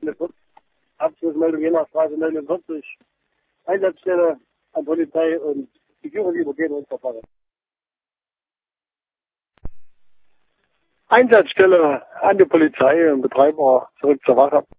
Abschlussmeldung Jena-Straße 49. Einsatzstelle an Polizei und Security übergeben und Verfahren. Einsatzstelle an die Polizei und Betreiber zurück zur Wache.